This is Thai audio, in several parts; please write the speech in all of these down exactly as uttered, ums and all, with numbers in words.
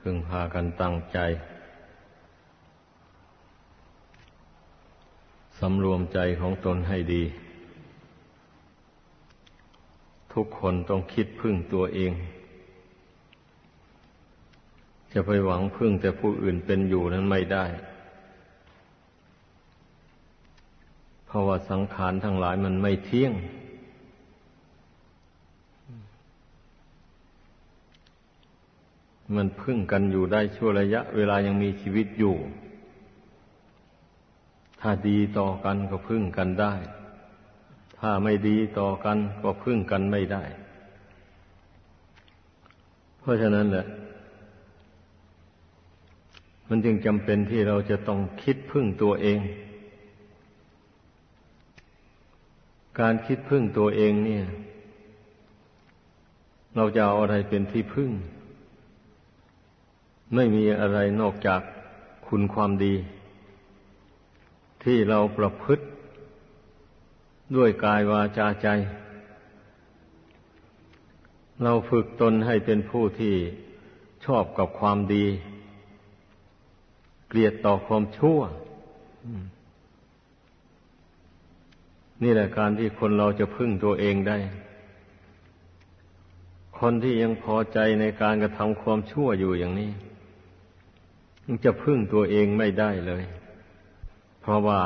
พึงพากันตั้งใจสำรวมใจของตนให้ดีทุกคนต้องคิดพึ่งตัวเองจะไปหวังพึ่งแต่ผู้อื่นเป็นอยู่นั้นไม่ได้เพราะว่าสังขารทั้งหลายมันไม่เที่ยงมันพึ่งกันอยู่ได้ชั่วระยะเวลายังมีชีวิตอยู่ถ้าดีต่อกันก็พึ่งกันได้ถ้าไม่ดีต่อกันก็พึ่งกันไม่ได้เพราะฉะนั้นแหละมันจึงจำเป็นที่เราจะต้องคิดพึ่งตัวเองการคิดพึ่งตัวเองเนี่ยเราจะเอาอะไรเป็นที่พึ่งไม่มีอะไรนอกจากคุณความดีที่เราประพฤติด้วยกายวาจาใจเราฝึกตนให้เป็นผู้ที่ชอบกับความดีเกลียดต่อความชั่วนี่แหละการที่คนเราจะพึ่งตัวเองได้คนที่ยังพอใจในการกระทำความชั่วอยู่อย่างนี้มันจะพึ่งตัวเองไม่ได้เลยเพราะว่า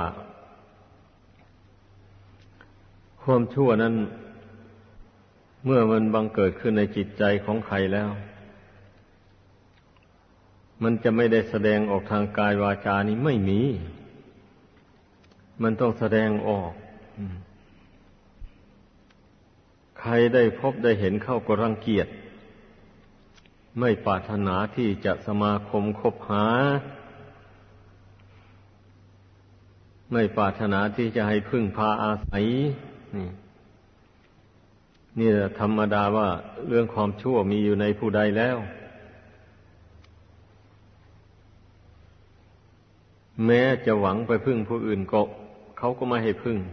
ความชั่วนั้นเมื่อมันบังเกิดขึ้นในจิตใจของใครแล้วมันจะไม่ได้แสดงออกทางกายวาจานี้ไม่มีมันต้องแสดงออกใครได้พบได้เห็นเข้าก็รังเกียจไม่ปรารถนาที่จะสมาคมคบหาไม่ปรารถนาที่จะให้พึ่งพาอาศัยนี่นี่แหละธรรมดาว่าเรื่องความชั่วมีอยู่ในผู้ใดแล้วแม้จะหวังไปพึ่งผู้อื่นก็เขาก็ไม่ให้พึ่ง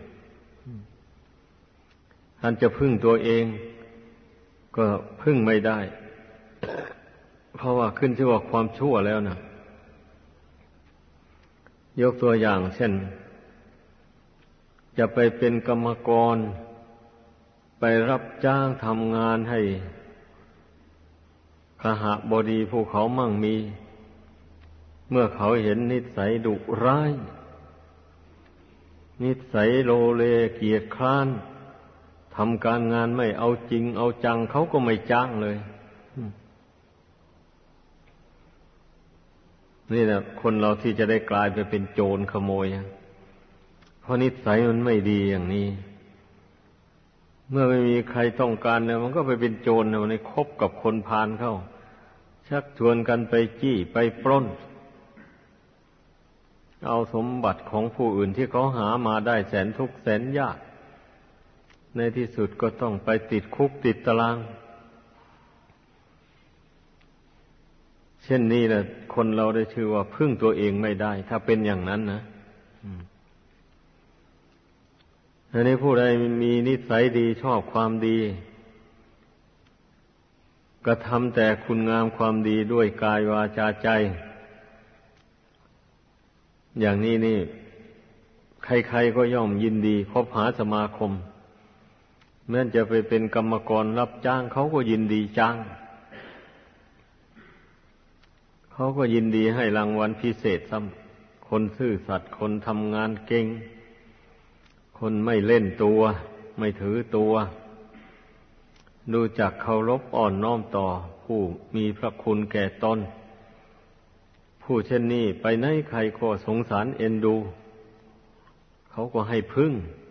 ท่านจะพึ่งตัวเองก็พึ่งไม่ได้เพราะว่าขึ้นชื่อว่าความชั่วแล้วนะยกตัวอย่างเช่นจะไปเป็นกรรมกรไปรับจ้างทำงานให้คหบดีผู้เขามั่งมีเมื่อเขาเห็นนิสัยดุร้ายนิสัยโลเลเกียจคร้านทำการงานไม่เอาจริงเอาจังเขาก็ไม่จ้างเลยนี่แหละคนเราที่จะได้กลายไปเป็นโจรขโมยเพราะนิสัยมันไม่ดีอย่างนี้เมื่อไม่มีใครต้องการเนี่ยมันก็ไปเป็นโจรเนี่ยมันคบกับคนพาลเข้าชักชวนกันไปจี้ไปปล้นเอาสมบัติของผู้อื่นที่เขาหามาได้แสนทุกข์แสนยากในที่สุดก็ต้องไปติดคุกติดตารางเช่นนี้แหละคนเราได้ชื่อว่าพึ่งตัวเองไม่ได้ถ้าเป็นอย่างนั้นนะอันนี้ผู้ใดมีนิสัยดีชอบความดีกระทำแต่คุณงามความดีด้วยกายวาจาใจอย่างนี้นี่ใครๆก็ย่อมยินดีคบหาสมาคมแม้จะไปเป็นกรรมกรรับจ้างเขาก็ยินดีจ้างเขาก็ยินดีให้รางวัลพิเศษซ้ำคนซื่อสัตย์คนทำงานเก่งคนไม่เล่นตัวไม่ถือตัวรู้จักเคารพอ่อนน้อมต่อผู้มีพระคุณแก่ตนผู้เช่นนี้ไปไหนใครก็สงสารเอ็นดูเขาก็ให้พึ่ง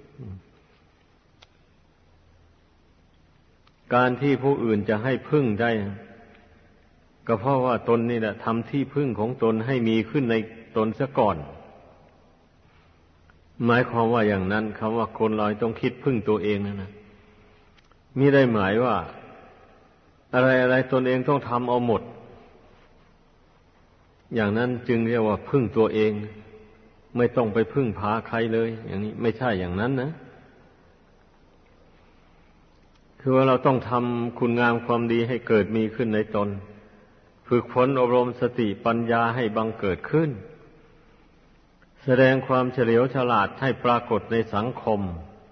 การที่ผู้อื่นจะให้พึ่งได้ก็เพราะว่าตนนี่แหละทำที่พึ่งของตนให้มีขึ้นในตนซะก่อนหมายความว่าอย่างนั้นคำว่าคนเราต้องคิดพึ่งตัวเองนะนะมิได้หมายว่าอะไรอะไรตนเองต้องทำเอาหมดอย่างนั้นจึงเรียกว่าพึ่งตัวเองไม่ต้องไปพึ่งพาใครเลยอย่างนี้ไม่ใช่อย่างนั้นนะคือว่าเราต้องทำคุณงามความดีให้เกิดมีขึ้นในตน เฝึกฝนอบรมสติปัญญาให้บังเกิดขึ้นแสดงความเฉลียวฉลาดให้ปรากฏในสังคม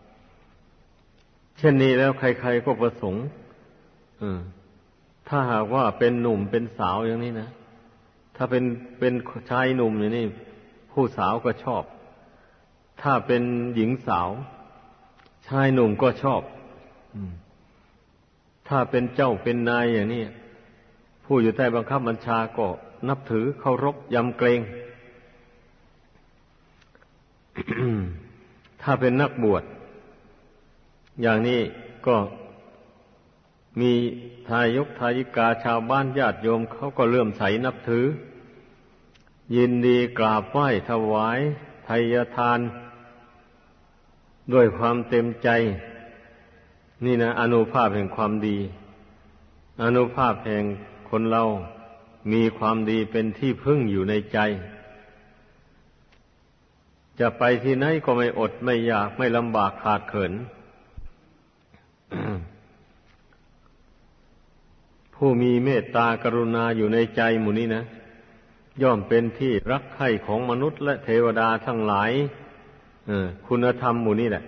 เช่นนี้แล้วใครๆก็ประสงค์ถ้าหากว่าเป็นหนุ่มเป็นสาวอย่างนี้นะถ้าเป็นเป็นชายหนุ่มอย่างนี้ผู้สาวก็ชอบถ้าเป็นหญิงสาวชายหนุ่มก็ชอบถ้าเป็นเจ้าเป็นนายอย่างนี้ผู้อยู่ใต้บังคับบัญชาก็นับถือเคารพยำเกรงถ้าเป็นนักบวชอย่างนี้ก็มีทายกทายิกาชาวบ้านญาติโยมเขาก็เลื่อมใสนับถือยินดีกราบไหว้ถวายไทยทานด้วยความเต็มใจนี่นะอานุภาพแห่งความดีอานุภาพแห่งคนเรามีความดีเป็นที่พึ่งอยู่ในใจจะไปที่ไหนก็ไม่อดไม่อยากไม่ลำบากขาดเขิน ผู้มีเมตตากรุณาอยู่ในใจหมู่นี้นะย่อมเป็นที่รักใคร่ของมนุษย์และเทวดาทั้งหลายคุณธรรมหมู่นี้แหละ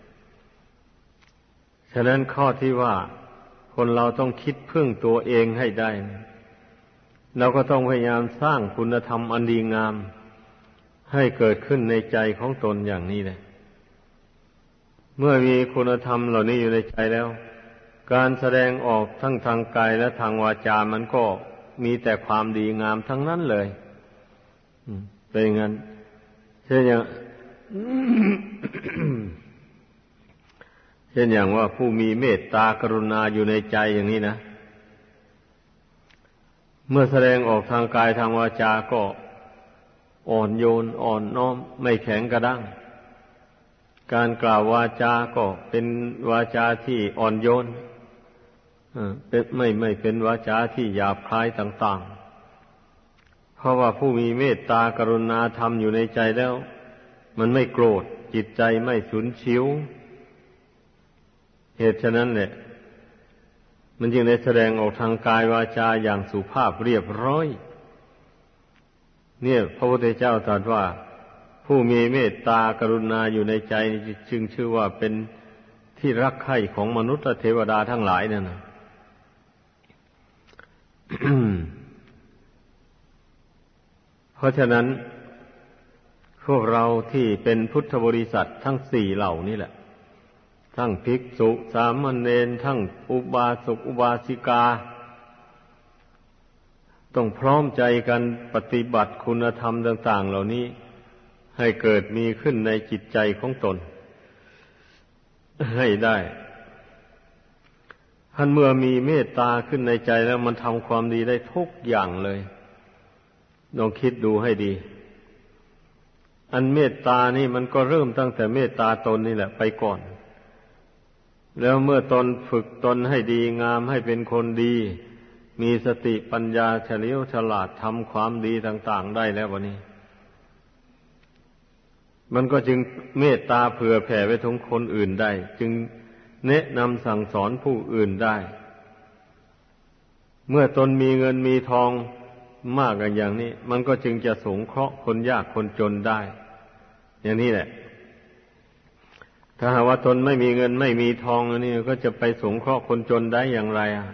ฉะนั้นข้อที่ว่าคนเราต้องคิดพึ่งตัวเองให้ได้เราก็ต้องพยายามสร้างคุณธรรมอันดีงามให้เกิดขึ้นในใจของตนอย่างนี้แหละเมื่อมีคุณธรรมเหล่านี้อยู่ในใจแล้วการแสดงออกทั้งทางกายและทางวาจามันก็มีแต่ความดีงามทั้งนั้นเลยเป็นอย่างนั้นเช่นอย่าง เช่นอย่างว่าผู้มีเมตตากรุณาอยู่ในใจอย่างนี้นะเมื่อแสดงออกทางกายทางวาจาก็อ่อนโยนอ่อนน้อมไม่แข็งกระด้างการกล่าววาจาก็เป็นวาจาที่อ่อนโยนเป็นไม่ไม่เป็นวาจาที่หยาบคายต่างๆเพราะว่าผู้มีเมตตากรุณาธรรมอยู่ในใจแล้วมันไม่โกรธจิตใจไม่ฉุนเฉียวเหตุฉะนั้นแหละมันจึงได้แสดงออกทางกายวาจาอย่างสุภาพเรียบร้อยเนี่ยพระพุทธเจ้าตรัสว่าผู้มีเมตตากรุณาอยู่ในใจจึงชื่อว่าเป็นที่รักใคร่ของมนุษย์และเทวดาทั้งหลายนั่นนะ เพราะฉะนั้นพวกเราที่เป็นพุทธบริษัททั้งสี่เหล่านี้แหละทั้งภิกษุสามเณรทั้งอุบาสกอุบาสิกาต้องพร้อมใจกันปฏิบัติคุณธรรมต่างๆเหล่านี้ให้เกิดมีขึ้นในจิตใจของตนให้ได้ท่านเมื่อมีเมตตาขึ้นในใจแล้วมันทำความดีได้ทุกอย่างเลยลองคิดดูให้ดีอันเมตตานี่มันก็เริ่มตั้งแต่เมตตาตนนี่แหละไปก่อนแล้วเมื่อตนฝึกตนให้ดีงามให้เป็นคนดีมีสติปัญญาเฉลียวฉลาดทำความดีต่างๆได้แล้ววันนี้มันก็จึงเมตตาเผื่อแผ่ไปถึงคนอื่นได้จึงแนะนำสั่งสอนผู้อื่นได้เมื่อตนมีเงินมีทองมากอย่างนี้มันก็จึงจะสงเคราะห์คนยากคนจนได้อย่างนี้แหละถ้าหากว่าตนไม่มีเงินไม่มีทองอันนี้ก็จะไปสงเคราะห์คนจนได้อย่างไรอ่ะ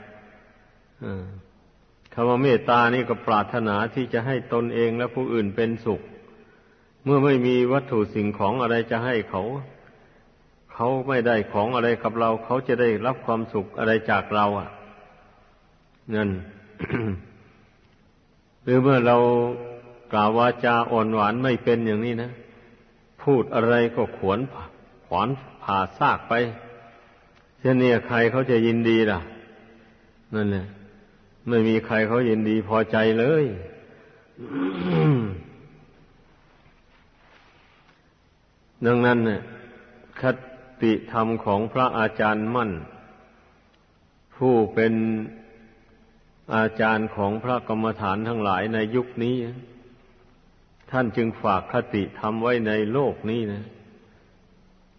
คำว่าเมตตานี่ก็ปรารถนาที่จะให้ตนเองและผู้อื่นเป็นสุขเมื่อไม่มีวัตถุสิ่งของอะไรจะให้เขาเขาไม่ได้ของอะไรกับเราเขาจะได้รับความสุขอะไรจากเราอ่ะนั่น หรือเมื่อเรากล่าววาจาอ่อนหวานไม่เป็นอย่างนี้นะพูดอะไรก็ขวนขวานผ่าซากไปเช่นนี้ใครเขาจะยินดีล่ะนั่นแหละไม่มีใครเขายินดีพอใจเลย ดังนั้นเนี่ยคติธรรมของพระอาจารย์มั่นผู้เป็นอาจารย์ของพระกรรมฐานทั้งหลายในยุคนี้ท่านจึงฝากคติธรรมไว้ในโลกนี้นะ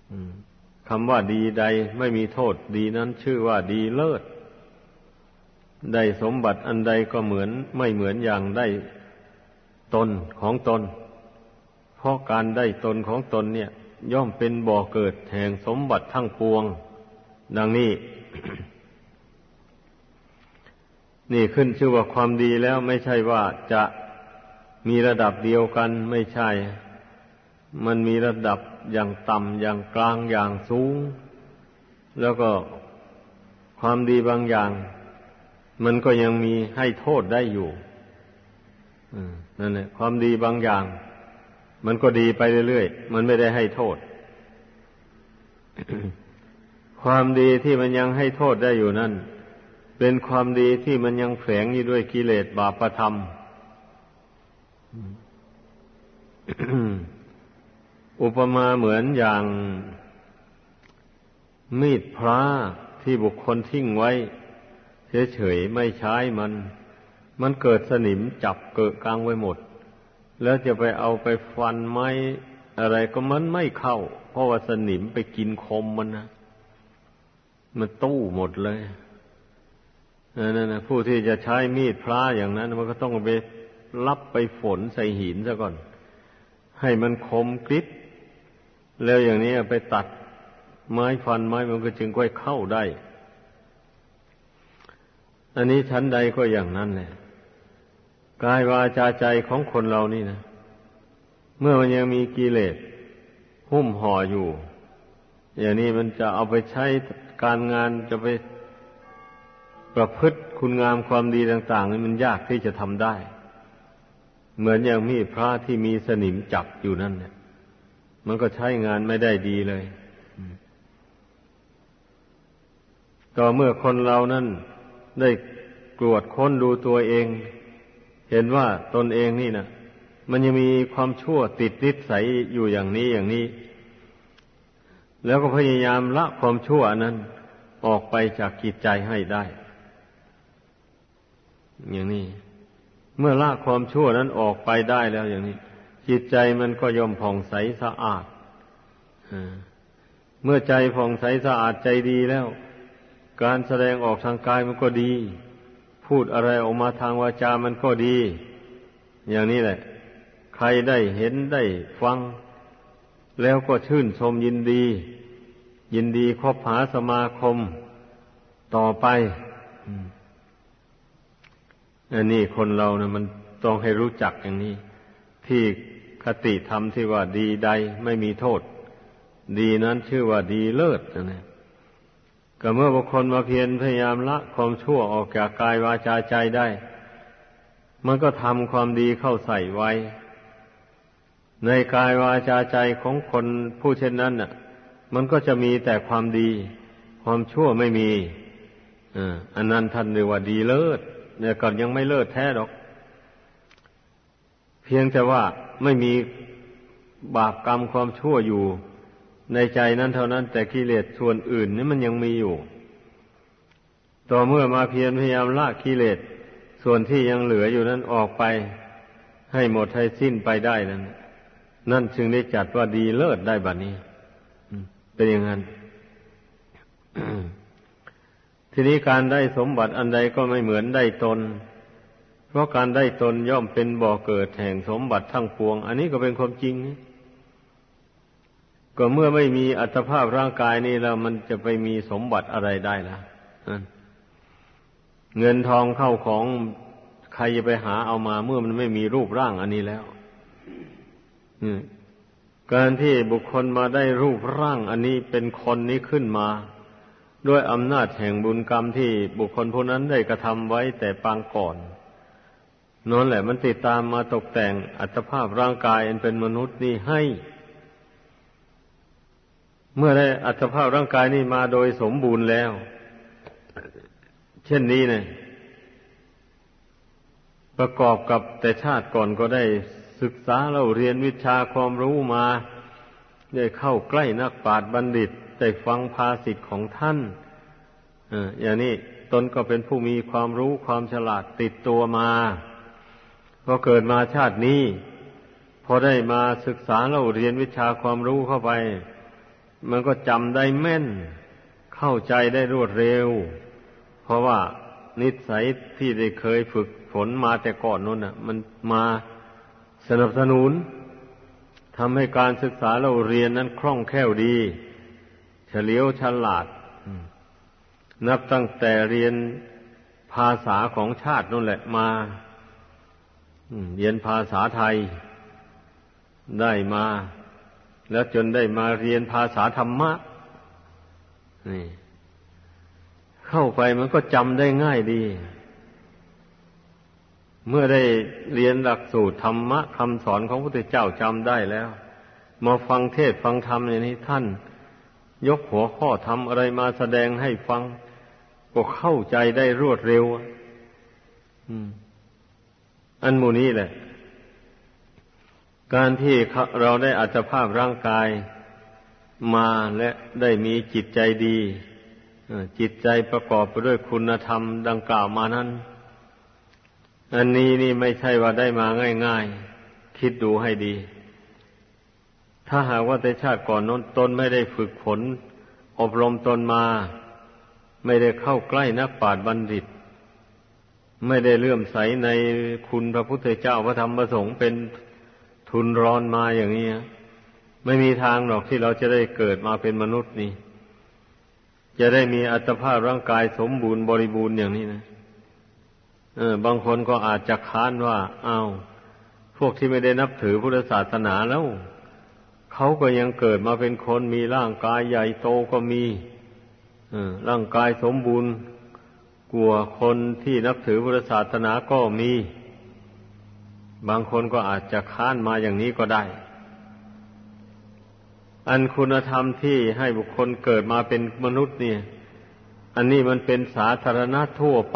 คำว่าดีใดไม่มีโทษดีนั้นชื่อว่าดีเลิศได้สมบัติอันใดก็เหมือนไม่เหมือนอย่างได้ตนของตนเพราะการได้ตนของตนเนี่ยย่อมเป็นบ่อเกิดแห่งสมบัติทั้งปวงดังนี้ นี่ขึ้นชื่อว่าความดีแล้วไม่ใช่ว่าจะมีระดับเดียวกันไม่ใช่มันมีระดับอย่างต่ำอย่างกลางอย่างสูงแล้วก็ความดีบางอย่างมันก็ยังมีให้โทษได้อยู่นั่นแหละความดีบางอย่างมันก็ดีไปเรื่อยๆมันไม่ได้ให้โทษ ความดีที่มันยังให้โทษได้อยู่นั่นเป็นความดีที่มันยังแฝงอยู่ด้วยกิเลสบาปธรรม อุปมาเหมือนอย่างมีดพระที่บุคคลทิ้งไว้เฉยๆไม่ใช้มันมันเกิดสนิมจับเกิดกลางไว้หมดแล้วจะไปเอาไปฟันไม้อะไรก็มันไม่เข้าเพราะว่าสนิมไปกินคมมันนะมันตู้หมดเลยนั่นนะผู้ที่จะใช้มีดพระอย่างนั้นมันก็ต้องไปรับไปฝนใส่หินซะก่อนให้มันคมกริบแล้วอย่างนี้ไปตัดไม้ฟันไม้มันก็จึงค่อยเข้าได้อันนี้ชั้นใดก็อย่างนั้นแหละกายวาจาใจของคนเรานี่นะเมื่อมันยังมีกิเลสหุ้มห่ออยู่อย่างนี้มันจะเอาไปใช้การงานจะไปประพฤติคุณงามความดีต่างๆนี่มันยากที่จะทำได้เหมือนอย่างมีดพระที่มีสนิมจับอยู่นั่นเนี่ยมันก็ใช้งานไม่ได้ดีเลยต่อเมื่อคนเรานั้นได้ตรวจค้นดูตัวเองเห็นว่าตนเองนี่นะมันยังมีความชั่วติดนิสัยอยู่อย่างนี้อย่างนี้แล้วก็พยายามละความชั่วนั้นออกไปจากจิตใจให้ได้อย่างนี้เมื่อละความชั่วนั้นออกไปได้แล้วอย่างนี้จิตใจมันก็ย่อมผ่องใสสะอาดเมื่อใจผ่องใสสะอาดใจดีแล้วการแสดงออกทางกายมันก็ดีพูดอะไรออกมาทางวาจามันก็ดีอย่างนี้แหละใครได้เห็นได้ฟังแล้วก็ชื่นชมยินดียินดีคบหาสมาคมต่อไปอันนี้คนเรานะมันต้องให้รู้จักอย่างนี้ที่คติธรรมที่ว่าดีใดไม่มีโทษดีนั้นชื่อว่าดีเลิศนะก็เมื่อบุคคลมาเพียรพยายามละความชั่วออกจากกายวาจาใจได้มันก็ทำความดีเข้าใส่ไว้ในกายวาจาใจของคนผู้เช่นนั้นน่ะมันก็จะมีแต่ความดีความชั่วไม่มีอ่าอันนั้นท่านเรียกว่าดีเลิศเนี่ยก่อนยังไม่เลิศแท้หรอกเพียงแต่ว่าไม่มีบาปกรรมความชั่วอยู่ในใจนั้นเท่านั้นแต่กิเลสส่วนอื่นนี่มันยังมีอยู่ต่อเมื่อมาเพียรพยายามละกิเลสส่วนที่ยังเหลืออยู่นั้นออกไปให้หมดให้สิ้นไปได้นั้นนั่นจึงได้จัดว่าดีเลิศได้บัดนี้เป็นอย่างนั้น ทีนี้การได้สมบัติอันใดก็ไม่เหมือนได้ตนเพราะการได้ตนย่อมเป็นบ่อเกิดแห่งสมบัติทั้งปวงอันนี้ก็เป็นความจริงก็เมื่อไม่มีอัตภาพร่างกายนี้แล้วมันจะไปมีสมบัติอะไรได้ล่ะเงินทองเข้าของใครจะไปหาเอามาเมื่อมันไม่มีรูปร่างอันนี้แล้วการที่บุคคลมาได้รูปร่างอันนี้เป็นคนนี้ขึ้นมาด้วยอำนาจแห่งบุญกรรมที่บุคคลผู้นั้นได้กระทำไว้แต่ปางก่อนนั่นแหละมันติดตามมาตกแต่งอัตภาพร่างกายอันเป็นมนุษย์นี่ให้เมื่อได้อัตภาพร่างกายนี่มาโดยสมบูรณ์แล้วเช่นนี้เนี่ยประกอบกับแต่ชาติก่อนก็ได้ศึกษาเราเรียนวิชาความรู้มาได้เข้าใกล้นักปราชญ์บัณฑิตได้ฟังภาษิตของท่านอย่างนี้ตนก็เป็นผู้มีความรู้ความฉลาดติดตัวมาพอเกิดมาชาตินี้พอได้มาศึกษาเราเรียนวิชาความรู้เข้าไปมันก็จำได้แม่นเข้าใจได้รวดเร็วเพราะว่านิสัยที่ได้เคยฝึกฝนมาแต่ก่อนนู้นน่ะมันมาสนับสนุนทำให้การศึกษาเราเรียนนั้นคล่องแคล่วดีเฉลียวฉลาดนับตั้งแต่เรียนภาษาของชาตินั่นแหละมาเรียนภาษาไทยได้มาแล้วจนได้มาเรียนภาษาธรรมะนี่เข้าไปมันก็จำได้ง่ายดีเมื่อได้เรียนหลักสูตรธรรมะคำสอนของพระพุทธเจ้าจำได้แล้วมาฟังเทศน์ฟังธรรมอย่างนี้ท่านยกหัวข้อธรรมอะไรมาแสดงให้ฟังก็เข้าใจได้รวดเร็วอันหมู่นี้แหละการที่เราได้อัตภาพร่างกายมาและได้มีจิตใจดีจิตใจประกอบไปด้วยคุณธรรมดังกล่าวมานั้นอันนี้นี่ไม่ใช่ว่าได้มาง่ายๆคิดดูให้ดีถ้าหากว่าแต่ชาติก่อนนั้นตนไม่ได้ฝึกฝนอบรมตนมาไม่ได้เข้าใกล้นักปราชญ์บัณฑิตไม่ได้เลื่อมใสในคุณพระพุทธเจ้าพระธรรมพระสงฆ์เป็นทุนรอนมาอย่างนี้ไม่มีทางหรอกที่เราจะได้เกิดมาเป็นมนุษย์นี่จะได้มีอัตภาพร่างกายสมบูรณ์บริบูรณ์อย่างนี้นะเออบางคนก็อาจจะค้านว่าอ้าวพวกที่ไม่ได้นับถือพุทธศาสนาแล้วเขาก็ยังเกิดมาเป็นคนมีร่างกายใหญ่โตก็มีเออร่างกายสมบูรณ์กว่าคนที่นับถือพุทธศาสนาก็มีบางคนก็อาจจะค้านมาอย่างนี้ก็ได้อันคุณธรรมที่ให้บุคคลเกิดมาเป็นมนุษย์เนี่ยอันนี้มันเป็นสาธารณะทั่วไป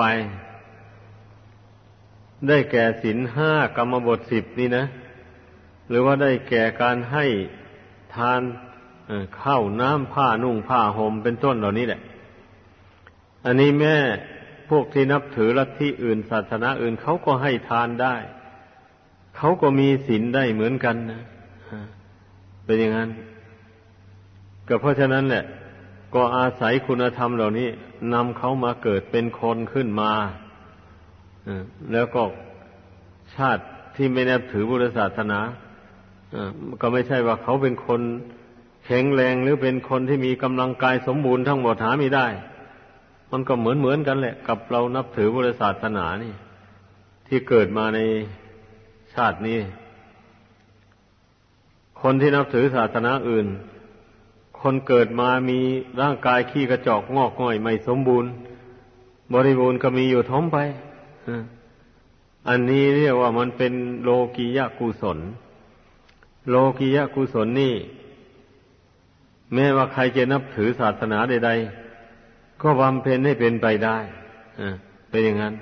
ได้แก่ศีลห้ากรรมบทสิบนี่นะหรือว่าได้แก่การให้ทานข้าวน้ำผ้านุ่งผ้าห่มเป็นต้นเหล่านี้แหละอันนี้แม่พวกที่นับถือลัทธิอื่นศาสนาอื่นเขาก็ให้ทานได้เขาก็มีศีลได้เหมือนกันนะเป็นอย่างนั้นก็เพราะฉะนั้นแหละก็อาศัยคุณธรรมเหล่านี้นำเขามาเกิดเป็นคนขึ้นมาแล้วก็ชาติที่ไม่นับถือพุทธศาสนาก็ไม่ใช่ว่าเขาเป็นคนแข็งแรงหรือเป็นคนที่มีกำลังกายสมบูรณ์ทั้งหมดหาไม่ได้มันก็เหมือนเหมือนกันแหละกับเรานับถือพุทธศาสนานี่ที่เกิดมาในชาตินี้คนที่นับถือศาสนาอื่นคนเกิดมามีร่างกายขี้กระจอกงอกง่อยไม่สมบูรณ์บริบูรณ์ก็มีอยู่ท้องไปอันนี้เรียกว่ามันเป็นโลกียกุศลโลกียกุศลนี่แม้ว่าใครจะนับถือศาสนาใดๆก็บำเพ็ญให้เป็นไปได้เป็นอย่างนั้น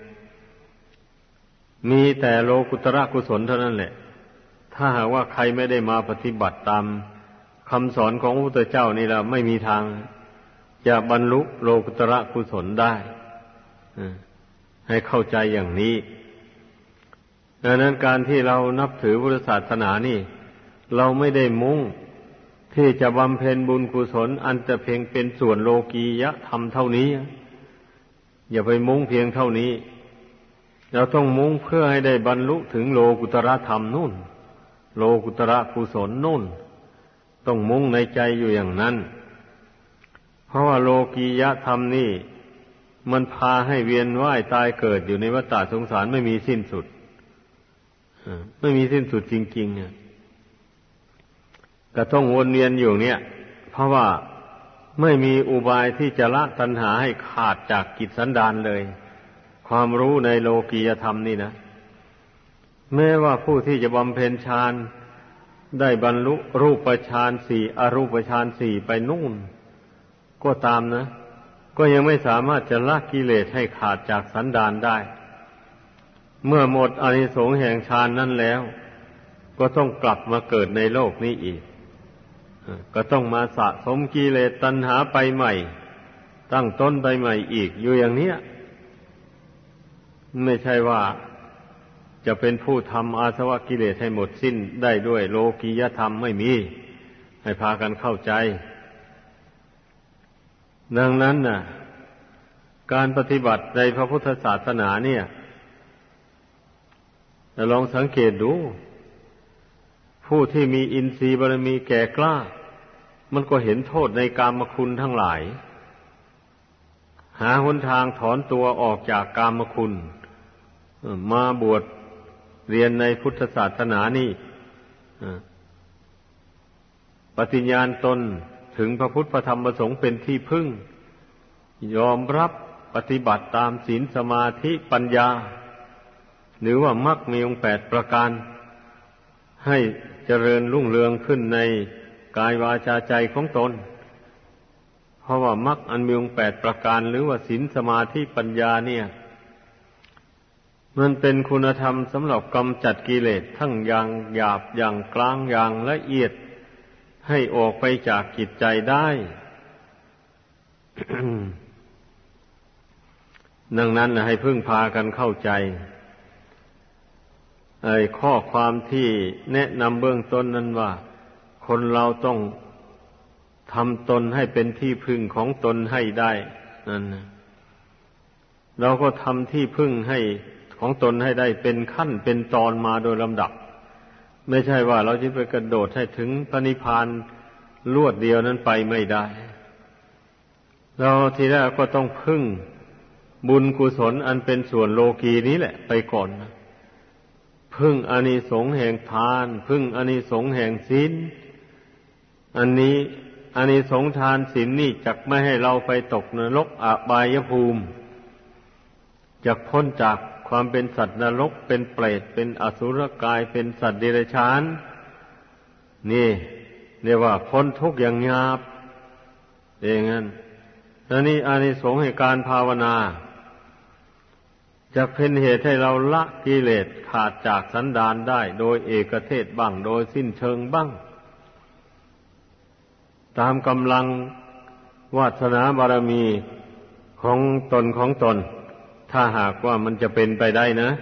มีแต่โลกุตระกุศลเท่านั้นแหละถ้าหากว่าใครไม่ได้มาปฏิบัติตามคำสอนของพระพุทธเจ้านี่ละไม่มีทางจะบรรลุโลกุตระกุศลได้ให้เข้าใจอย่างนี้ดังนั้นการที่เรานับถือพุทธศาสนานี่เราไม่ได้มุ่งที่จะบำเพ็ญบุญกุศลอันจะเพียงเป็นส่วนโลกียธรรมเท่านี้อย่าไปมุ่งเพียงเท่านี้เราต้องมุ่งเพื่อให้ได้บรรลุถึงโลกุตระธรรมนู่นโลกุตระกุศลนู่นต้องมุ่งในใจอยู่อย่างนั้นเพราะว่าโลกียธรรมนี่มันพาให้เวียนว่ายตายเกิดอยู่ในวัฏฏะสงสารไม่มีสิ้นสุดไม่มีสิ้นสุดจริงๆก็ต้องวนเวียนอยู่เนี่ยเพราะว่าไม่มีอุบายที่จะละตัณหาให้ขาดจากกิจสันดานเลยความรู้ในโลกียธรรมนี่นะแม้ว่าผู้ที่จะบำเพ็ญฌานได้บรรลุรูปฌานสี่อรูปฌานสี่ไปนู่นก็ตามนะก็ยังไม่สามารถจะละกิเลสให้ขาดจากสันดานได้เมื่อหมดอานิสงส์แห่งฌานนั้นแล้วก็ต้องกลับมาเกิดในโลกนี้อีกก็ต้องมาสะสมกิเลสตัณหาไปใหม่ตั้งต้นไปใหม่อีกอยู่อย่างเนี้ยไม่ใช่ว่าจะเป็นผู้ทำอาสวะกิเลสให้หมดสิ้นได้ด้วยโลกียธรรมไม่มีให้พากันเข้าใจดังนั้นน่ะการปฏิบัติในพระพุทธศาสนาเนี่ยลองสังเกตดูผู้ที่มีอินทรีย์บารมีแก่กล้ามันก็เห็นโทษในกามคุณทั้งหลายหาหนทางถอนตัวออกจากกามคุณมาบวชเรียนในพุทธศาสนานี่ปฏิญาณตนถึงพระพุทธพระธรรมพระสงฆ์เป็นที่พึ่งยอมรับปฏิบัติตามศีลสมาธิปัญญาหรือว่ามรรคมีองค์แปดประการให้เจริญรุ่งเรืองขึ้นในกายวาจาใจของตนเพราะว่ามรรคอันมีองค์แปดประการหรือว่าศีลสมาธิปัญญาเนี่ยมันเป็นคุณธรรมสำหรับกำจัดกิเลสทั้งอย่างหยาบอย่างกลางอย่างละเอียดให้ออกไปจากจิตใจได้ ดังนั้นนะให้พึ่งพากันเข้าใจไอ้ข้อความที่แนะนำเบื้องต้นนั้นว่าคนเราต้องทำตนให้เป็นที่พึ่งของตนให้ได้นั่นนะเราก็ทำที่พึ่งให้ของตนให้ได้เป็นขั้นเป็นตอนมาโดยลำดับไม่ใช่ว่าเราจะไปกระโดดให้ถึงพระนิพพานรวดเดียวนั้นไปไม่ได้เราทีแรกก็ต้องพึ่งบุญกุศลอันเป็นส่วนโลกีนี้แหละไปก่อนนะพึ่งอานิสงส์แห่งทานพึ่งอานิสงส์แห่งศีลอันนี้อานิสงส์ทานศีลนี่จักไม่ให้เราไปตกนรกอบายภูมิจักพ้นจากความเป็นสัตว์นรกเป็นเปรตเป็นอสุรกายเป็นสัตว์เดรัจฉานนี่เรียกว่าพ้นทุกข์อย่างหยาบเองงั้นแล้วนี่อานิสงส์แห่งการภาวนาจะเป็นเหตุให้เราละกิเลสขาดจากสันดานได้โดยเอกเทศบ้างโดยสิ้นเชิงบ้างตามกำลังวาสนาบารมีของตนของตนถ้าหากว่ามันจะเป็นไปได้นะ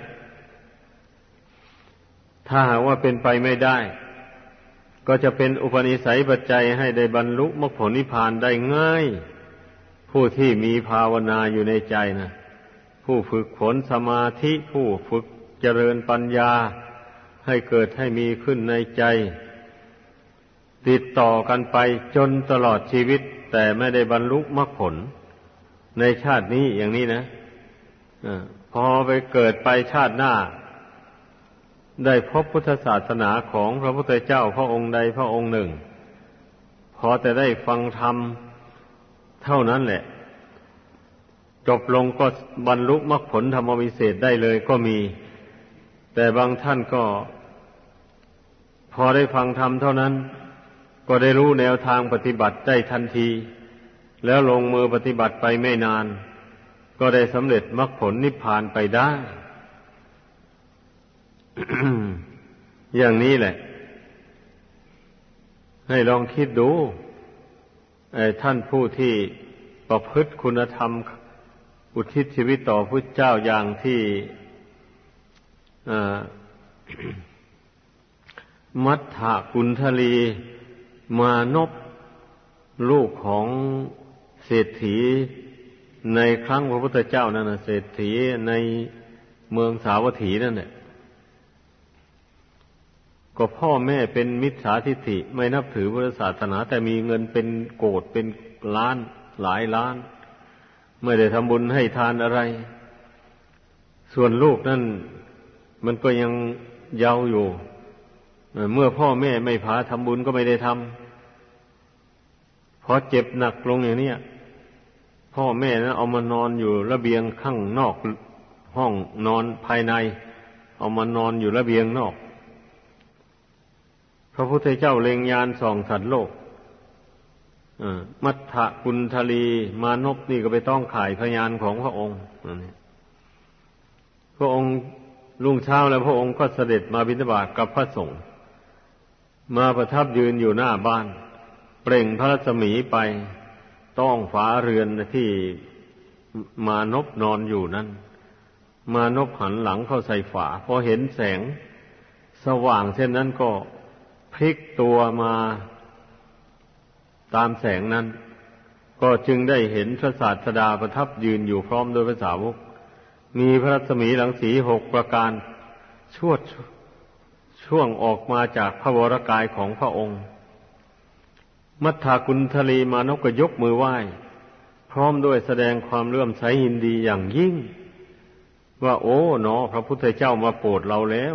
ถ้าหากว่าเป็นไปไม่ได้ก็จะเป็นอุปนิสัยปัจจัยให้ได้บรรลุมรรคผลนิพพานได้ง่ายผู้ที่มีภาวนาอยู่ในใจนะผู้ฝึกฝนสมาธิผู้ฝึกเจริญปัญญาให้เกิดให้มีขึ้นในใจติดต่อกันไปจนตลอดชีวิตแต่ไม่ได้บรรลุมรรคผลในชาตินี้อย่างนี้นะพอไปเกิดไปชาติหน้าได้พบพุทธศาสนาของพระพุทธเจ้าพระองค์ใดพระองค์หนึ่งพอแต่ได้ฟังธรรมเท่านั้นแหละจบลงก็บรรลุมรรคผลธรรมวิเศษได้เลยก็มีแต่บางท่านก็พอได้ฟังธรรมเท่านั้นก็ได้รู้แนวทางปฏิบัติได้ทันทีแล้วลงมือปฏิบัติไปไม่นานก็ได้สำเร็จมรรคผลนิพพานไปได้ อย่างนี้แหละให้ลองคิดดูไอ้ท่านผู้ที่ประพฤติคุณธรรมอุทิศชีวิตต่อพระเจ้าอย่างที่มัทธกุณฑลีมานพลูกของเศรษฐีในครั้งพระพุทธเจ้านั่นน่ะเศรษฐีในเมืองสาวัตถีนั่นแหละก็พ่อแม่เป็นมิจฉาทิฏฐิไม่นับถือพุทธศาสนาแต่มีเงินเป็นโกฏเป็นล้านหลายล้านไม่ได้ทำบุญให้ทานอะไรส่วนลูกนั่นมันก็ยังเยาว์อยู่เมื่อพ่อแม่ไม่พาทำบุญก็ไม่ได้ทำพอเจ็บหนักลงอย่างนี้พ่อแม่นั้นเอามานอนอยู่ระเบียงข้างนอกห้องนอนภายในเอามานอนอยู่ระเบียงนอกพระพุทธเจ้าเล็งญาณส่องสัตว์โลกมัทธกุณฑลีมานพนี่ก็ไปต้องข่ายพยานของพระองค์พระองค์รุ่งเช้าแล้วพระองค์ก็เสด็จมาบิณฑบาตกับพระสงฆ์มาประทับยืนอยู่หน้าบ้านเปล่งพระรัศมีไปต้องฝาเรือนที่มานพนอนอยู่นั้นมานพหันหลังเข้าใส่ฝาพอเห็นแสงสว่างเช่นนั้นก็พลิกตัวมาตามแสงนั้นก็จึงได้เห็นพระศาสดาประทับยืนอยู่พร้อมด้วยพระสาวกมีพระรัศมีรังสีหกประการชวดช่วงออกมาจากพระวรกายของพระองค์มัทธากุณฑลีมานพก็ยกมือไหว้พร้อมด้วยแสดงความเลื่อมใสยินดีอย่างยิ่งว่าโอ้หนอพระพุทธเจ้ามาโปรดเราแล้ว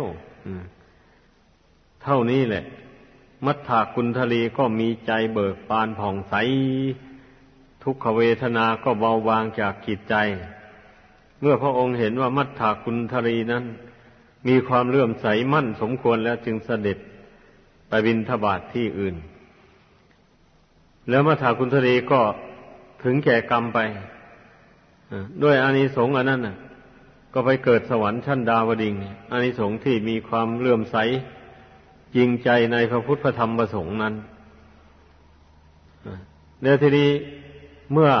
เท่านี้แหละมัทธากุณฑลีก็มีใจเบิกบานผ่องใสทุกขเวทนาก็เบาบางจากจิตใจเมื่อพระองค์เห็นว่ามัทธากุณฑลีนั้นมีความเลื่อมใสมั่นสมควรแล้วจึงเสด็จไปบิณฑบาตที่อื่นแล้วมัทธากุณฑลีก็ถึงแก่กรรมไปด้วยอานิสงส์อันนั้นน่ะก็ไปเกิดสวรรค์ชั้นดาวดึงส์อานิสงส์ที่มีความเลื่อมใสจริงใจในพระพุทธพระธรรมพระสงฆ์นั้นแล้วทีนี้เมื่อ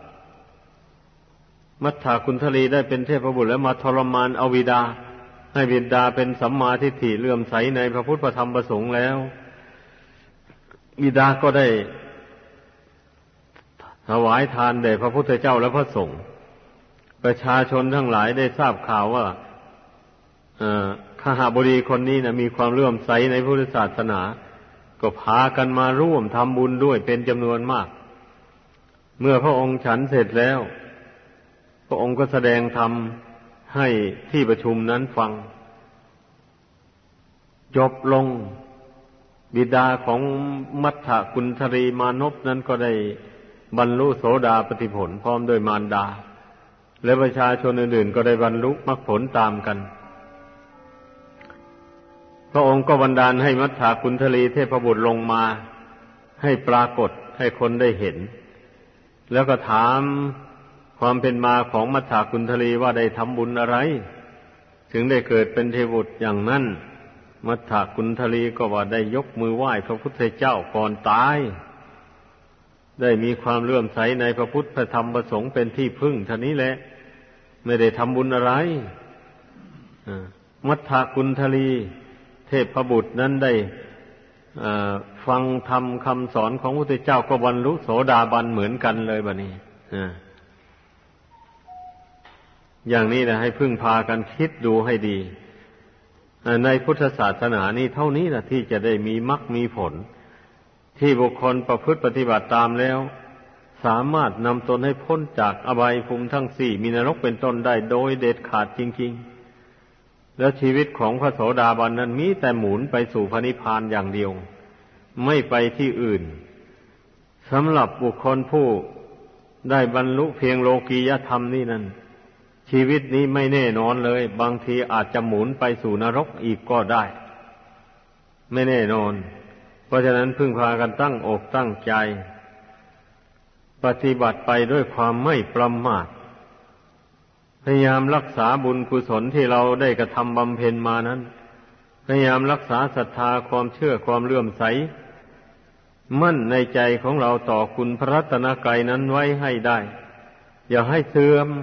มัทธากุณฑลีได้เป็นเทพบุตรแล้วมาทรมานเอาบิดาให้บิดาเป็นสัมมาทิฏฐิเลื่อมใสในพระพุทธพระธรรมพระสงฆ์แล้วบิดาก็ได้ถวายทานแด่พระพุทธเจ้าและพระสงฆ์ประชาชนทั้งหลายได้ทราบข่าวว่าขหบดีคนนี้นะมีความเลื่อมใสในพุทธศาสนาก็พากันมาร่วมทำบุญด้วยเป็นจำนวนมากเมื่อพระองค์ฉันเสร็จแล้วพระองค์ก็แสดงธรรมให้ที่ประชุมนั้นฟังจบลงบิดาของมัทธกุณฑลีมานพนั้นก็ได้บรรลุโสดาปัตติผลพร้อมด้วยมารดาและประชาชนอื่นๆก็ได้บรรลุมรรคผลตามกันพระองค์ก็บันดาลให้มัทธกุณฑลีเทพบุตรลงมาให้ปรากฏให้คนได้เห็นแล้วก็ถามความเป็นมาของมัทธกุณฑลีว่าได้ทำบุญอะไรถึงได้เกิดเป็นเทพบุตรอย่างนั้นมัทธกุณฑลีก็ว่าได้ยกมือไหว้พระพุทธเจ้าก่อนตายได้มีความเลื่อมใสในพระพุทธพระธรรมพระสงฆ์เป็นที่พึ่งเท่านี้แหละไม่ได้ทำบุญอะไรมัทธกุณฑลีเทพบุตรนั้นได้ฟังธรรมคำสอนของพระพุทธเจ้าก็บรรลุโสดาบันเหมือนกันเลยบัดนี้อย่างนี้นะให้พึ่งพากันคิดดูให้ดีในพุทธศาสนานี้เท่านี้นะที่จะได้มีมรรคมีผลที่บุคคลประพฤติปฏิบัติตามแล้วสามารถนำตนให้พ้นจากอบายภูมิทั้งสี่มีนรกเป็นต้นได้โดยเด็ดขาดจริงๆแล้วชีวิตของพระโสดาบันนั้นมีแต่หมุนไปสู่พระนิพพานอย่างเดียวไม่ไปที่อื่นสำหรับบุคคลผู้ได้บรรลุเพียงโลกียธรรมนี่นั้นชีวิตนี้ไม่แน่นอนเลยบางทีอาจจะหมุนไปสู่นรกอีกก็ได้ไม่แน่นอนเพราะฉะนั้นพึ่งพากันตั้งอกตั้งใจปฏิบัติไปด้วยความไม่ประมาทพยายามรักษาบุญกุศลที่เราได้กระทำบำเพ็ญมานั้นพยายามรักษาศรัทธาความเชื่อความเลื่อมใสมั่นในใจของเราต่อคุณพระรัตนกรัยนั้นไว้ให้ได้อย่าให้เสื่อม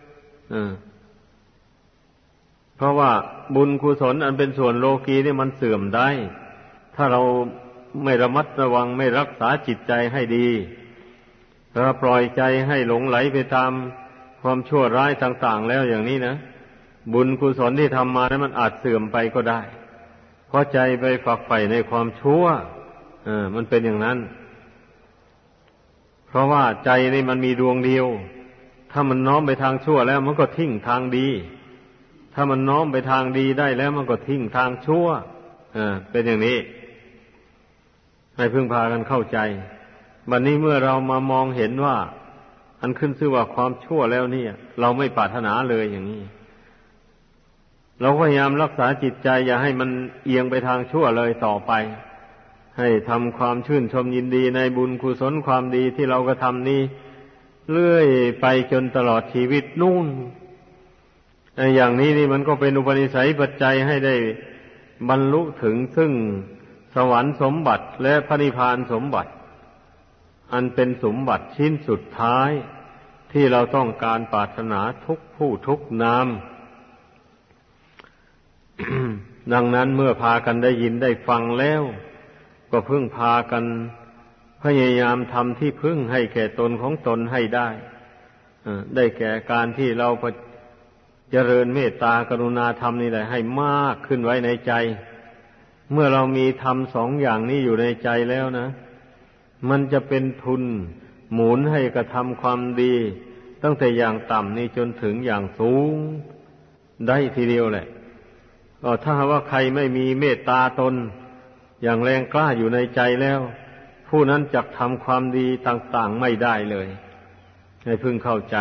เพราะว่าบุญกุศลอันเป็นส่วนโลกีนี่มันเสื่อมได้ถ้าเราไม่ระมัดระวังไม่รักษาจิตใจให้ดีถ้าปล่อยใจให้หลงไหลไปตามความชั่วร้ายต่างๆแล้วอย่างนี้นะบุญกุศลที่ทำมานั้นมันอาจเสื่อมไปก็ได้เพราะใจไปฝักใฝ่ในความชั่วเออมันเป็นอย่างนั้นเพราะว่าใจนี่มันมีดวงเดียวถ้ามันน้อมไปทางชั่วแล้วมันก็ทิ้งทางดีถ้ามันน้อมไปทางดีได้แล้วมันก็ทิ้งทางชั่วเออเป็นอย่างนี้ให้พึ่งพากันเข้าใจบัดนี้เมื่อเรามามองเห็นว่าอันขึ้นชื่อว่าความชั่วแล้วเนี่ยเราไม่ปรารถนาเลยอย่างนี้เราพยายามรักษาจิตใจอย่าให้มันเอียงไปทางชั่วเลยต่อไปให้ทำความชื่นชมยินดีในบุญกุศลความดีที่เรากระทำนี้เรื่อยไปจนตลอดชีวิตนู่นอย่างนี้นี่มันก็เป็นอุปนิสัยปัจจัยให้ได้บรรลุถึงซึ่งสวรรค์สมบัติและพระนิพพานสมบัติอันเป็นสมบัติชิ้นสุดท้ายที่เราต้องการปรารถนาทุกผู้ทุกนาม ดังนั้นเมื่อพากันได้ยินได้ฟังแล้วก็พึ่งพากันพยายามทำที่พึ่งให้แก่ตนของตนให้ได้ได้แก่การที่เราเจริญเมตตากรุณาธรรมนี่แหละให้มากขึ้นไว้ในใจเมื่อเรามีธรรมสองอย่างนี้อยู่ในใจแล้วนะมันจะเป็นทุนหมุนให้กระทำความดีตั้งแต่อย่างต่ำนี่จนถึงอย่างสูงได้ทีเดียวแหละก็ถ้าว่าใครไม่มีเมตตาตนอย่างแรงกล้าอยู่ในใจแล้วผู้นั้นจะทำความดีต่างๆไม่ได้เลยให้พึงเข้าใจ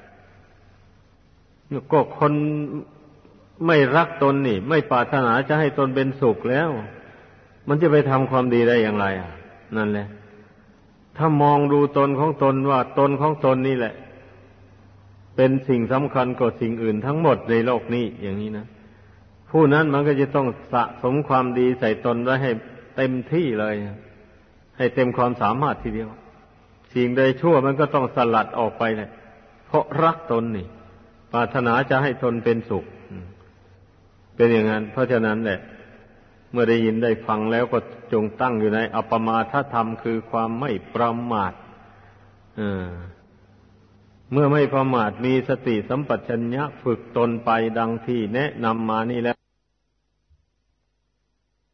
ก็คนไม่รักตนนี่ไม่ปรารถนาจะให้ตนเป็นสุขแล้วมันจะไปทำความดีได้อย่างไรอ่ะนั่นแหละถ้ามองดูตนของตนว่าตนของตนนี่แหละเป็นสิ่งสำคัญกว่าสิ่งอื่นทั้งหมดในโลกนี้อย่างนี้นะผู้นั้นมันก็จะต้องสะสมความดีใส่ตนไว้ให้เต็มที่เลยให้เต็มความสามารถทีเดียวสิ่งใดชั่วมันก็ต้องสลัดออกไปเลยเพราะรักตนนี่ปรารถนาจะให้ตนเป็นสุขเป็นอย่างนั้นเพราะฉะนั้นแหละเมื่อได้ยินได้ฟังแล้วก็จงตั้งอยู่ในอัปปมาทธรรมคือความไม่ประมาทเมื่อไม่ประมาทมีสติสัมปชัญญะฝึกตนไปดังที่แนะนำมานี่แล้ว